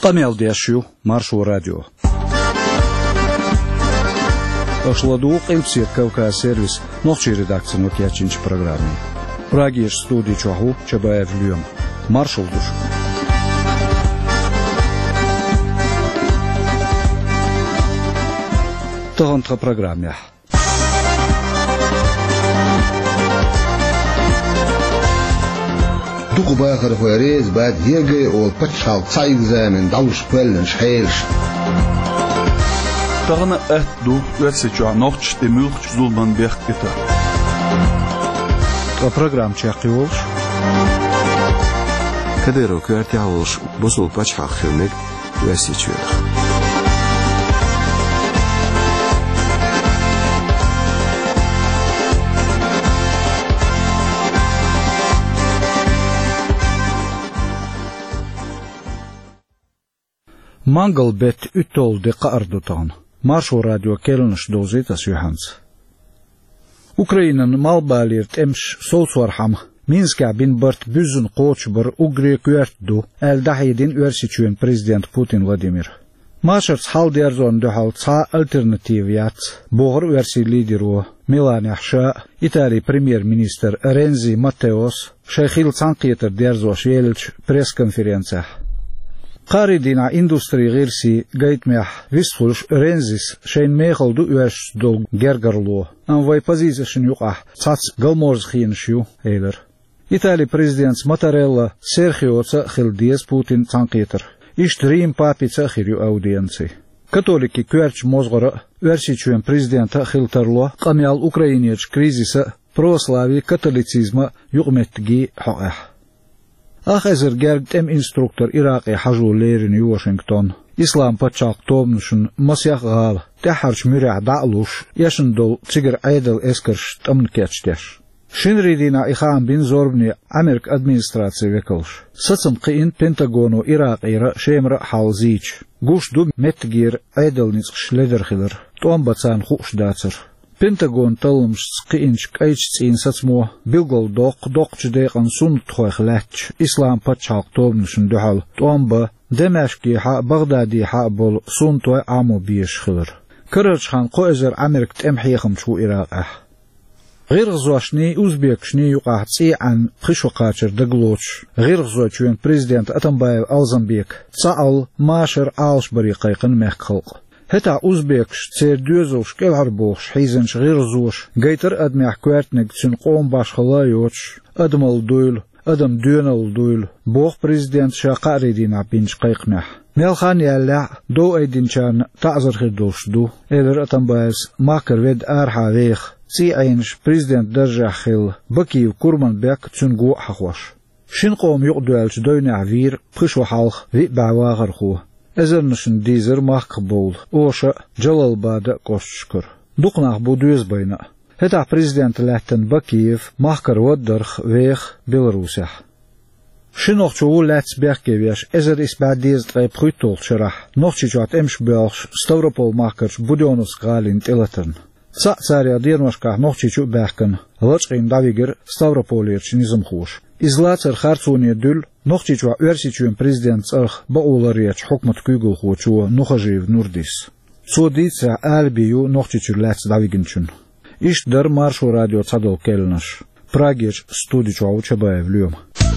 قميل ديشيو مارشو راديو أشلدوق إمسير كوكا سيرفيس نوخشي редакция نوكياتشинч программы. Прагиш студии чаху чабаев люем. Маршал душ. Тохонтха программе. Дуку бахар фуарез бад еге ол патшал цай экзамен далуш пеллен шхейлш. Тагына ду версича нохч демülch зулман бехкета. Та программ чахиолш. Кадеро квартиалш босул патшал хилник версича. Mangel bet utol de qaardutaan. Marshal Radio Kelnish dozitas Johans. Oekraïnen malbaliert ems solswarham. Minska bin Bart Buzen Kochber Ugri Kwertdu el dahidin uersituen president Putin Vladimir. Mashers halderzon de haltsa alternativiat. Bohr uersi lideru Milan Ahsha, Itali premier-minister Renzi Matteos, Sheikhil Tsankieter derzosh Yelch presskonferencja. قاردنا إندستري غيرسي جيت مح ويسفولش رينزيس شين ميخل دو يوش دو جرجرلو أن واي بازيزشن يقع تاتس غلمورز خينشيو إيلر إيطالي بريزيدنت ماتاريلا سيرخيو تأخل ديز بوتين تانقيتر إشت ريم بابي تأخيريو أودينسي كاتوليكي كويرش موزغر ورشيشوين بريزيدنت تأخل ترلو قميال أوكراينيش كريزيسا بروسلافي كاتوليتيزم يقمتجي حقه أخذر جرد إنستركتور إراقي حجو ليرين واشنطن إسلام باتشاق تومنشن مسيح غال تحرش مرع دعلوش يشندل تيجر عيدل إسكرش تمن كاتشتش شنريدينا إخام بين زوربني أمريك أدمنستراتسي ويكلش ستم قين بنتاغونو إراقي شيمر حالزيج قوش دو متجير عيدل نسخش لدرخلر توم باتسان خوش داتر Pentagon talums qinch qaych in satsmo bilgol doq jdeqan sun txoxlach islam patchaq tobnusn duhal tomba demashki ha baghdadi ha bol sun toy amo bish khir kirch khan qoezer amerik temhiykhum chu iraq غير غزوشني أوزبيكشني يقع عن خشو قاتر دقلوش غير غزوشين بريزيدنت أتنبايو ألزنبيك تسأل ماشر آلش بريقيقن ميخ خلق هتا أوزبيكش تسير دوزوش كالعربوش حيزنش غير غزوش غيتر أدميح كوارتنك تسين قوم باش خلايوش أدمال دويل أدم دونال دويل بوخ بريزيدنت شاقا ريدين عبينش قيقنح ميلخان يالع دو ايدين شان تعزر خدوش دو إذر أتنبايز ماكر ويد آرحا ويخ سي عينش بريزيدنت درجة خيل بكي وكورمان بيك تسنقو حخوش شين قوم يقدوالش دوينع وير بخشو حالخ وي بعواغر خوه أزرنشن ديزر ماخ قبول أوشا جلال بادا قوشكر دقناخ بودوز بينا هتا بريزيدنت لاتن بكيف ماخكر ودرخ ويخ بيلاروسيح شنوخ شو لاتس بيخكيويش ازر اسبع ديز تغيب خيطول شرح نوخشي جوات امش بيالش ستاوروبول ماخكرش بوديونوس غالين تلتن ساريا ديرمشكا نوخشي شو بيخكن لچقين داويگر ستاوروبوليرش نظم خوش إزلاتر خارتوني دول نوخشي جوا ورسيچون بريزيدنت أرخ بأولاريش حكمت كيغل خوشو نوخجيف نورديس سوديتسا آلبيو نوخشي جو لاتس داويگنچون إش در مارشو راديو تصدل كيلنش براغيش ستودي جوا چبايف اليوم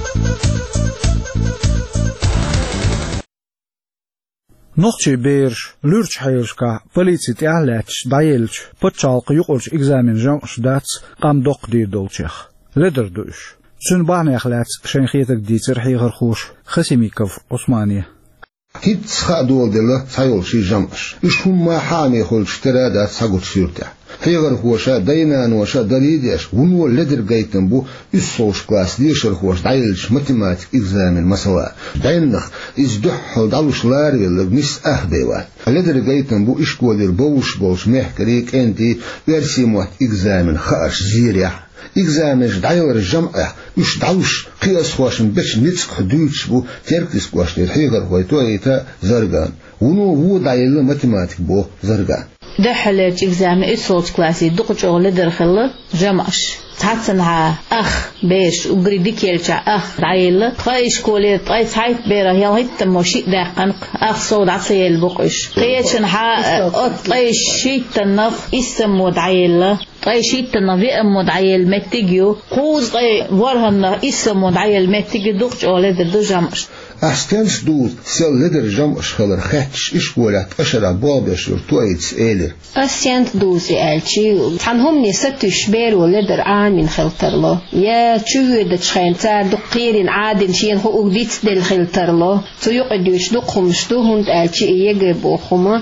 نوخشي بيرش لورش حيلشكا بوليسي تعلاتش دايلش بتشالق يقولش إكزامين جامش داتس قام دوق دير دولشيخ لدر دوش سن بان يخلات شنخيتك ديتر حيغر خوش خسيميكوف عثمانية هيت سخادول دله سايول شي جامش إش هم ما حامي خلش ترادات ساقوت سيرتع حيغر خوشا داينان وشا دليديش ونو لدر قايتن بو إصوش كلاس ديشر خوش دايلش ماتيماتيك إكزامين مسلا داينخ إزدحل دالوش لاري لغنس أهبيوات لدر قايتن بو إشكولير بوش محكريك انتي ويرسيموات إكزامين خاش زيريح إكزامش دايور الجمعة مش داوش قياس خواشن بش نتسق حدوش بو تركز خواشن الحيغر خويتو ايتا زرقان ونو هو دايل ماتيماتيك بو زرقان دحلت إكزام إسولت كلاسي دقج أغلى درخل جمعش تعتنها أخ بيش وقريدك يلجع أخ عيلة طايش كولي طايش حيت بيرا يلا هيت موشي داقنق أخ صود عصي البقش قيتشن ها طايش شيت النف اسمود عيلة طايش شيت النف يأمود عيل متجيو قوز طاي ورهن اسمود عيل متجي دقج أغلى در جمعش أستنس دوز سل لدر جمعش خلر خاتش إش ولات أشرا بابش ورتويتس إيلر أستنس دوز يالشي تنهم نستش بير ولدر من خلترلو يا تشوه دتشخين تار دقيرين عادن شين هو ديتس دل خلترلو تيقدوش دقهم شتوهن تالشي يجي بوخما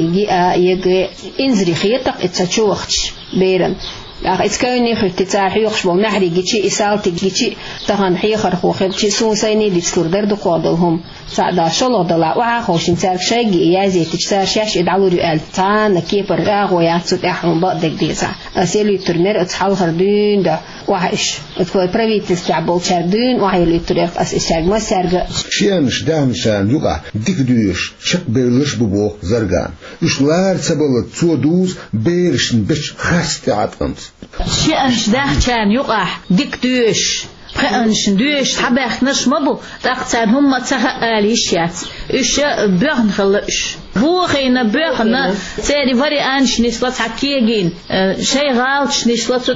يجي إنزري خيطق اتشوخش بيرن إتكوني خلت تاحيوخش بو نحري جيتشي إسالتي جيتشي تهان حيخر خوخب جي سون سيني ديتسكور درد قادلهم سعدا شلو دلا وعا خوشين تارك شايجي يازي تجسار شاش إدعو رؤال تان كيبر راغو ياتسوت أحرم بقدك ديسا أسيلي ترنر اتحال خردون دا وعاش اتكوي بريفيت استعبال شاردون وعيلي تريق أس إشاق ما سارق شيانش دام شان يقع ديك دوش شك بيرلش ببوخ زرقان إشلار تسبلت تو دوز بيرشن بش خاست عطنت شيانش دام شان يقع ديك دوش خانش دوش حباخ نش مبو تاقتان هم تهاليشيات إيش بيرن خلش هو خينا بيرن تاني فري أنش نسلت حكيجين شيء غالش نسلت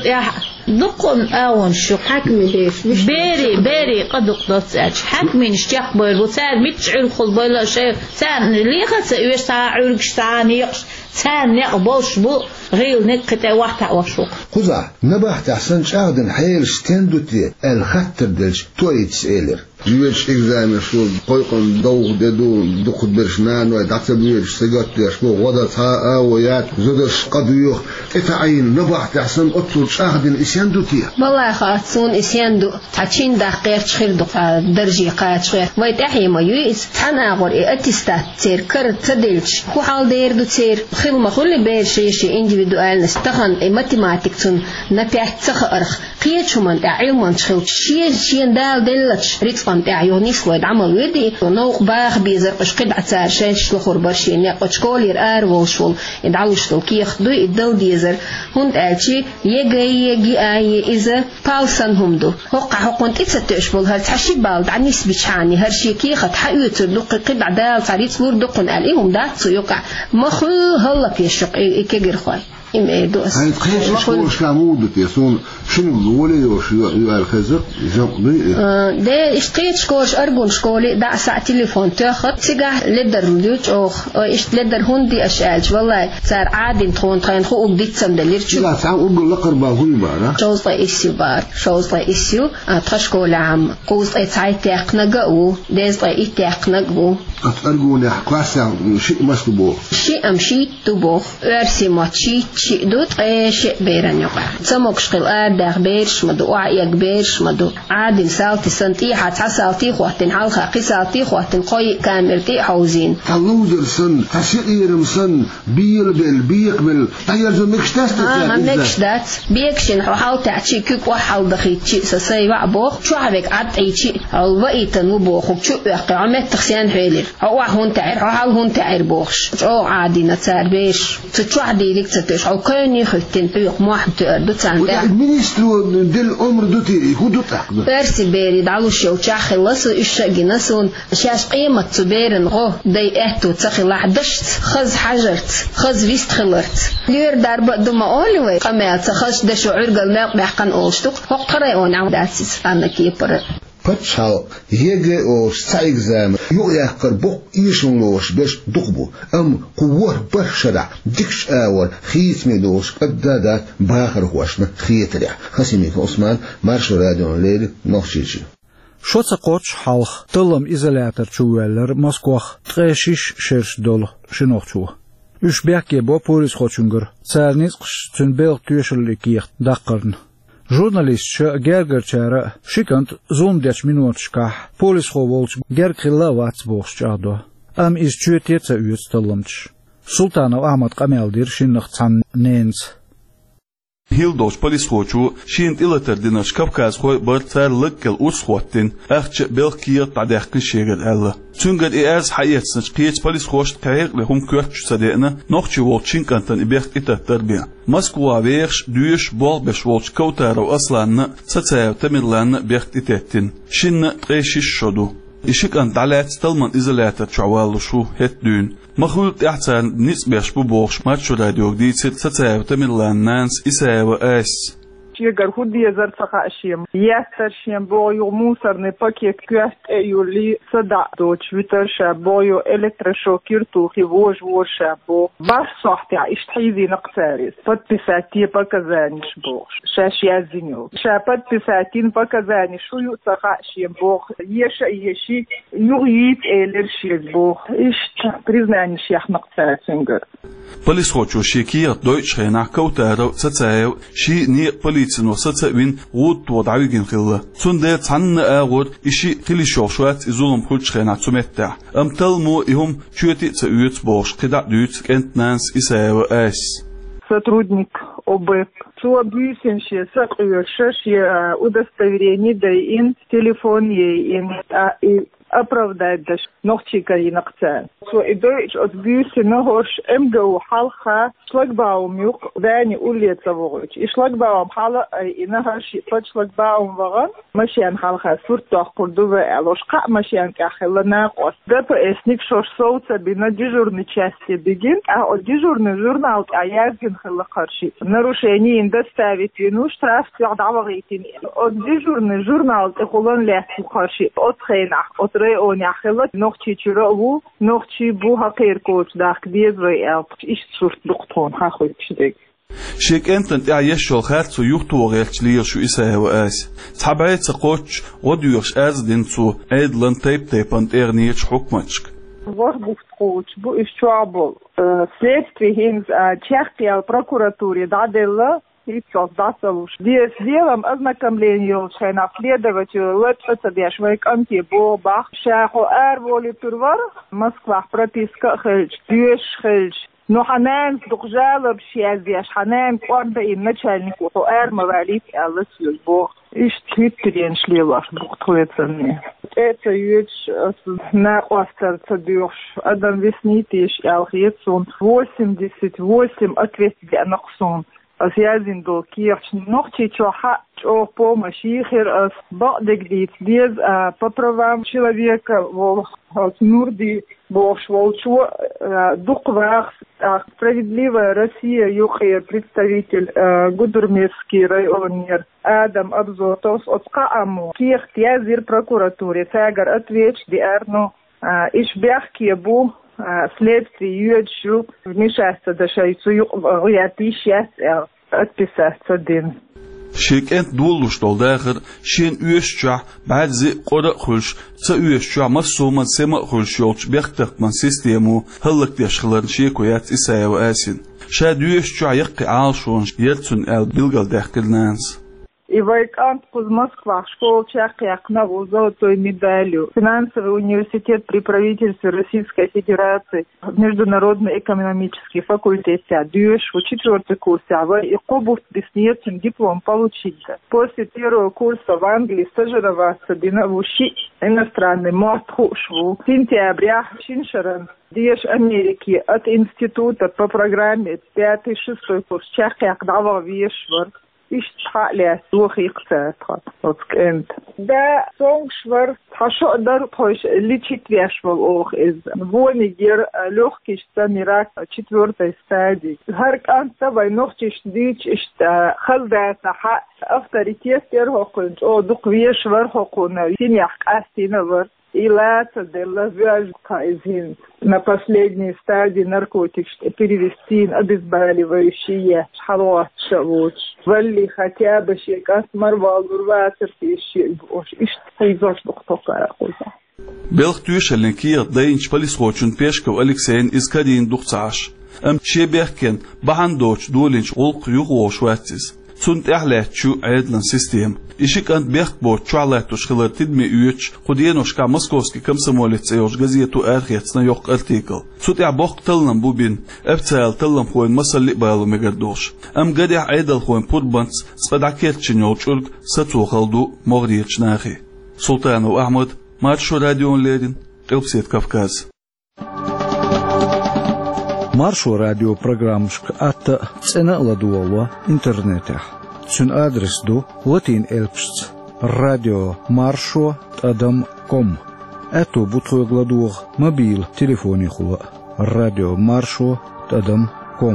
دقن أون شو حكمي ليش بيري قد قدرت حكمي نشتاق بير وتار متشعر خل بيلا شيء تار ليه خس عرقش تانيقش تان نقبوش بو غير نكتة واحدة وشوق خذا نبح تحسن شاهدن حيل ستندوتي الخطر دلش تويتس إيلر يوش إكزام شو قيقن دوغ ددو دخل برشمان ويدعتب يوش سيجات يشبو غدتها ويات زدش قديوخ إتعين نبح تحسن أطول شاهدن إسياندوتي والله خاصون إسياندو تحشين دقير تخير دقا درجي قاعد شوية ويتحي ما يويس تحنا غور أتستات تير كر تدلش هو حال دير دو تير خيل ما خلي بير شيء individual نستخن ماتيماتيكسون نتاح تخرخ قيتشو من علم تخيل شين دال دلتش ريكس يونيس ويد عمل ويدي ونوق باخ بيزر قش قد عتار شاش لخور برشين يقش كول يرار وشول يدعوش تلكيخ دو يدل ديزر هند ألشي يجي آي إذا باوسن هم دو حقون تتستش بول هل تحشي بالد عن نسبة شاني هرشي كيخ تحيوت دق قد عدال صاريت بور دقن عليهم دات سيوقع مخو هلا بيشق إكجر خاي دوس هاي تخيش شو شلامود يسون شنو بقولي وش الخزر جنبي ده اشتيت شكورش أرجون شكولي ده ساعة تليفون تأخذ سجاه لدر مليوش إيش لدر هندي أشعالش والله صار عادي تخون تخين خو بديت سندليرش لا تعال أقول لقر باهوي بارا شوز لا إسيو بار شوز لا إسيو تخشكول عام قوز تعي تأقنا جو دز لا يتأقنا جو أرجون كواسع شيء مسلوبه شيء أمشي تبوخ أرسي ماتشي شيء دوت شيء بيرن يقع سموكش قل أرداخ بيرش مدو وعيك بيرش مدو عادل سالتي سنتي حتى سالتي خواتن حلقة قسالتي خواتن قوي كامرتي حوزين اللودر سن هشئيرم سن بيقبل تيرزو مكشتاست مكشتات بيكشن حاول تعشي كيك وحاول دخيتشي سسيبع بوخ شو عبك عدعيتشي أو بقيتن وبوخ شو يقع عمت تخسيان حيلر أو هون تعير حاول هون تعير بوخش أو عادي نتسار بيش تتشوح ديليك تتش أو كوني خلتين بيق موح تقدو تساندع المينسترو دل عمر دوتي هو دوتا برسي بيري دعو شو تشاخي لسو إشاقي نسون شاش قيمة تبيرن غو داي اهتو تخي لحدشت خز حجرت خز فيست خلرت لير داربق دوما أولوي قميات خش دشو عرقل ماق بحقن أولشتوك وقرأي ونعو داسيس أنا كيبر فتشال يجي أو سايغزام يقيقر بق يشنلوش باش دقبو قوة برشرع ديكش آور خيت ميدوش قدادات باخر خوشنا خيترع خسيميك عثمان مارشو راديون ليل نوخشيشي شوца قوش حالخ تلم إزالاتر چوالر مسكوخ تغيشيش شرش دول شنوخ üç bäkke bo polis xoçungur çarnis qış tünbel tüyşüllikiyik daqırn jurnalistçe gergerçara şikant zondech minutçka polis xovolç gerqilla vats boxçado am iz çütetsa üyetstalımç Sultanov Ahmet Qameldir şinniq çan nens Hildoch polis خوچو شين إلتر دينش كابكاز خوي برتر لكل أسخوتين أخش بالكير تعديق شيغل الله تونجد إيرز حيات سنش قيت polis خوش تغير لهم كورتش صدقنا نوخشي وولتشين كانتن إبيخت إتا تربيع مسكوا ويرش دوش بول بش وولتش كوتار وأصلان ستاير تمرلان بيخت إتاتين شين قيشيش شدو إشيك أن دعلات تلمن إزالات تعوالو شو هت دون مخلوط إحسان نسبيش ببوغش ماتشو راديو جديد ستاير تمرلان نانس إسايو آس Чегар худия зарцахашем. Ястаршем бою мусорный пакет квест эюли сада доч витерша бою электрошокер тухи вож ворша бо. Ваш сахтя иштхизи нaqtaris. Подписати показаниш бо. Шаш язиню. Ша подписатин показаниш шую сахашем бо. Еша еши югит элерши бо. Ишт признаниш ях нaqtaрингер. Polis خوچو شيكير دويتش خينا كوتارو ستايو شي ني بوليسن وستاوين وود وضعيجين خلا تندير تن اغور اشي خلي شوشوات ازولم خلش خينا تمتع امتلمو يهم чуети цеют бош кида дют кентнанс исаева эс сотрудник ОБЭП Цуабюсенши сакуешши удостоверение даин телефон ейин и оправдать даш нохчика и нахца. So и Deutsch от Büse нохош эмгау халха шлагбаум юк дани улица вогоч. И шлагбаум хала и нахаш под шлагбаум ваган машиан халха суртах курдуве алошка машиан кахела нақос. ДПС ник шош соуца бина дежурной части бегин, а от дежурный журнал аязгин хала харши. Нарушение им доставить вину штраф тягдавагитин. От дежурный журнал техулан леху харши. От хейнах от رأوني أخلت نقطي تراو نقطي بوها غير كوت داك بيز ويأب إيش صورت دكتون هاخد شديك شيك أنت تعيش شو خات سو يختو غيرش ليه شو إساه وآس تحبعت سقوتش وديوش آز دينسو أيدلن تيب أنت إغنيش حكمتشك Ваш буфтхоч, бу исчуабол. Следствие хинз Чехия прокуратуре дадела и создасалуш. Здесь делом ознакомления шайна следователь лепшется бешвайк антибо бах шахо воли турвар Москва прописка хельч дюш хельч. Но ханан духжала бшязеш ханан кварда и начальник мавалит аллас любо. Ишт трен шлилаш бухтхуется мне. Это юж на остарца дюш. Адам веснитиш алхетсон 88 ответствия на хсон. أسيازين دو كيرش نوختي чоха чо помощи хер ас бадегдит без поправам человека в нурди бош волчу духвах справедливая Россия юхер представитель гудермесский районер Адам Абзотос отскааму ких тязир прокуратуре тагар ответч диарно ишбяхки бу следствие юджу вмешаться дашайцу юятишяс отписаться дин. شيك أنت دولوش دولداخر شين يوشجع بعد زي قرأ خلش سيوشجع مصوما سما خلش يولش بيختق من سيستيمو هلك ديشخلن شيك ويات إسايا وآسين شاد يوشجع يقي عالشون يرتون بلغل داخل نانس И Вайкант из Москвы, школа Чехиякна, золотую медалью. Финансовый университет при правительстве Российской Федерации, Международный экономический факультет, Дюш, 4-й курс, и Кобурт бессмертный диплом получить. После первого курса в Англии стажироваться, учить иностранный мастхушву. В сентябре Шиншерен, Деш Америки, от института по программе 5-6 курс Чехиякна Вишвар. إشتحالي سوخي قصاتها وكنت دا سونغشور تحشو در طوش اللي تشتريش والأوخ إز بوني جير لوخ كيشتا ميراك تشتورتا استادي هارك أنت تباي نوخ تشتديش خلدات حق أفتريتيس يرهو قنج أو دقويش ورهو قونا سينيح قاستينا ور إلا تدل вяжут кайзин. На последней стадии наркотик перевести обезболивающие халуатша луч. Вали хотя бы шекас марвал урватер фиши бош. Ишт хайзош доктора куза. Белхтюш аленкир дайнч полис хочун пешков Алексеин из Кадин духцаш. Шебехкен бахандоч долинч олк югош ватис. Sunt ählätchu aydlan sistem. İşik ant bekbo çualaytu şkılar tidmi üyüç, Kudiyenoşka Moskovski komsomolets eyoş gazetu erhetsna yok artikl. Sut ya bok tıllan bu bin, ebtsayal tıllan koyun masalli bayalı megardoş. Am gadih aydal koyun purbants, spadakelçin yolçurg, satsu khaldu moğriyeçnahi. Sultanov Ahmed, Marşo Radyo'nlerin, Kılpset Kafkaz. Marşo Radyo programışk atta cena laduola internete. Sün adres du latin elpsts radiomarsho.com. Eto butsoy gladuog mobil telefoni hula radiomarsho.com.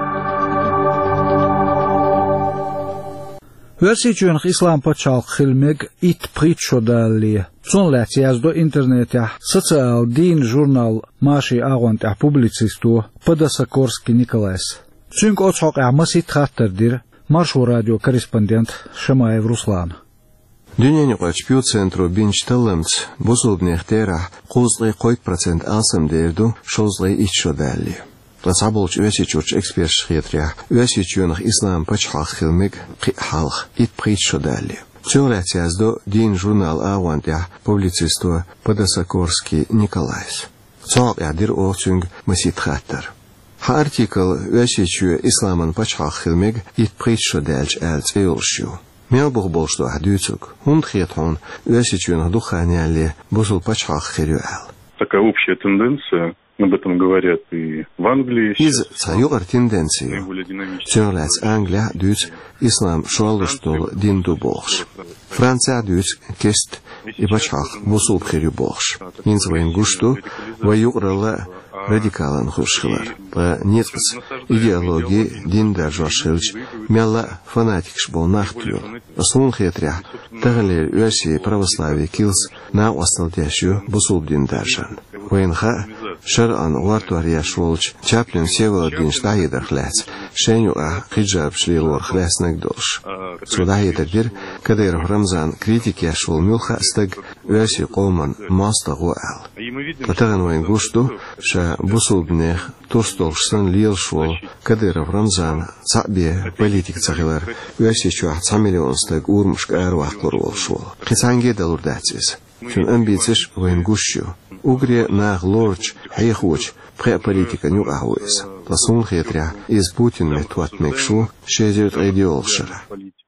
Versiçönx İslam paçal xilmeg it pritşodalli. Son yazdo internete soциal din jurnal Mashi Agont publicistu Podosakorski Nikolais. Çünkü o çok amasit hatırdır. Marşo Radyo korrespondent Şamayev Ruslan. Dünyanın açpıyor centro binçtalımç bozulbneh tera qozlay qoyt procent alsam derdu şozlay içşodalli. Tasabulç ösiçuç ekspert şiyetriya ösiçönx İslam paçal xilmeg qihal it pritşodalli. Цюрят yazdo din jurnal Agont publicistu Podosakorski Nikolais. Çok yadir o çünkü masit hatır. Ha artikl ösiçü İslam'ın paçal xilmeg it pritşodalç elç eyolşu. Melbuq bolşdu ahdüçük. Хетхон ösiçün духаниалли бузул paçal xirial. Такая общая тенденция, об этом говорят и в Англии. Из цаюр тенденции. Цюрляц Англия дюц ислам шуалыштол динду болш. Франция дюц кест и paçal бузул xiriu болш. Инзвайн гушту ваюрала радикалан хушхлар. По нетпс идеологии диндар жошилч мяла фанатикш бол нахтур. Сун хетря тагылер ösi православие килс на осталдящу бусул диндаржан. Войнха шаран вартуария шолч чаплин севодин штайдерхлац. Шенюа хиджаб шлилор хляснак долш. Судайдер кадер Рамзан критики шол мюлха стаг ösi қолман мастагуал. Атаган войн гушту ша бусулбнех тостолшсан лил шол кадеров Рамзан сабе политик цагылар ösi чуа 1 миллион стаг урмшк арвахлор олшол. Кисанге далурдатсыз. Чун амбициш войн гушшу. Угре нах лорч хайхуч политика нюрахуис. Тасун хетря из Путин метуат мекшу шезет идеолшера.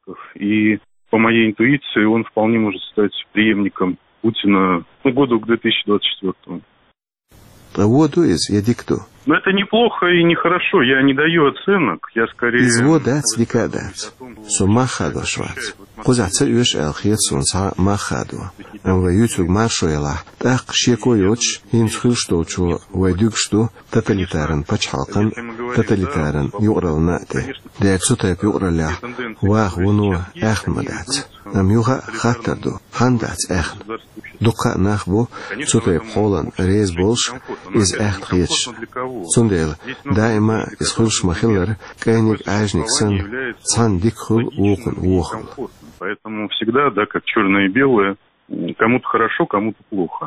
И по моей интуиции он вполне может стать преемником Путина году к 2024. Воду из едикту. Но это неплохо и нехорошо, я не даю оценок, я скорее... Изводец декадец. Сумахадо швац. Кузацер юш элхетсун са махадо. Ютуг маршояла. Так шекойоч инсхылштоучу вайдюгшту тоталитарен пачхалкан тоталитарен юралнате. Дексутеп юраля вах вуну эхмадац. Нам юга хаттарду хандац эхм. Дука нахбу цутеп холан рез болш из эхт хеч. Сундел дайма из хулш махиллер кайник ажник сан цан дикхул ухун. Поэтому всегда, да, как черное и белое, кому-то хорошо, кому-то плохо.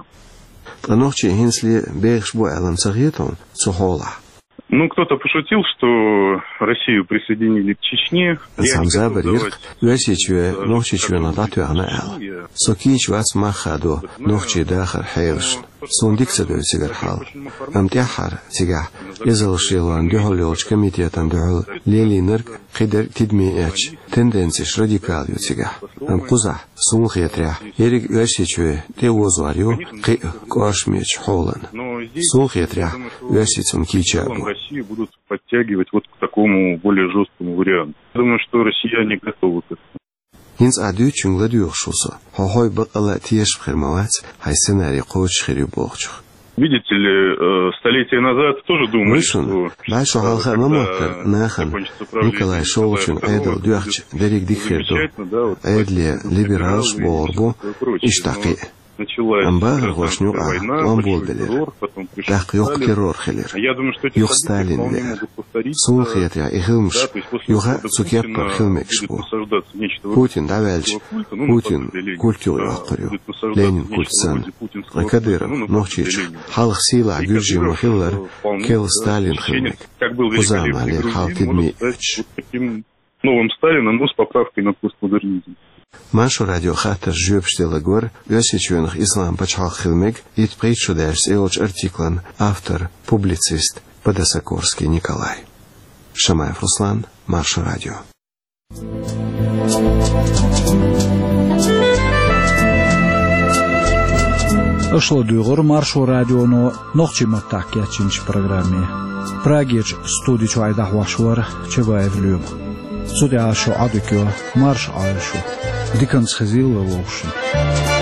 Анохчи хинсли бейхшбу алам сагьетон цухола. Ну, кто-то пошутил, что Россию присоединили к Чечне. Сам забарир, Россия нохчичу на татуана ал. Сокич вас махадо, нохчи дахар хайрш. Сундик садой сигархал. Амтяхар сигах. Язал шилан дюхолёч комитетан дюхол. Лели нырк хидер тидмиэч. Тенденциш радикал ютсигах. Амкуза сун хетря. Ерик Россичу теозуарю қи кошмеч холан. Сун хетря Россицун кичабу. Россию будут подтягивать вот к такому более жесткому варианту. Думаю, что россияне готовы к этому. Инс адю чунгла дюхшусу. Хохой бакала тиеш бхирмавац, хай сценарий коуч хирю бохчих. Видите ли, столетия назад тоже думали, что... Дальше халха мамоттер нахан Николай Шолчин эдл дюхч дерик дихерду. Эдли либералш борбу иштаки. Амбагар гошню амболделер. Так юк террор хелер. Юк Сталин лер. Сул хетя ихилмш. Юха цукеппар хилмекшбу. Путин давельч. Путин культур акырю. Ленин культсан. Кадыров нохчич. Халх сила гюржи мохиллер. Кел Сталин хилмек. Узама лер халтидми. новым Сталином, с поправкой на постмодернизм. Маршу радио хатер жөпштелі гөр, өсечуеніх ислам бачхал хилмег, итпритшудерс элоч артиклан, автор, публицист, Подосокорский Николай. Шамаев Руслан, Маршу радио. Ошло дүйгір Маршу радиону ноқчиматтақ кетчинч программе. Прагеч студичу айдақ вашуар Чебаев Люм. Суде ашу адыкё Марш айшу. Диканс хазилла лошын.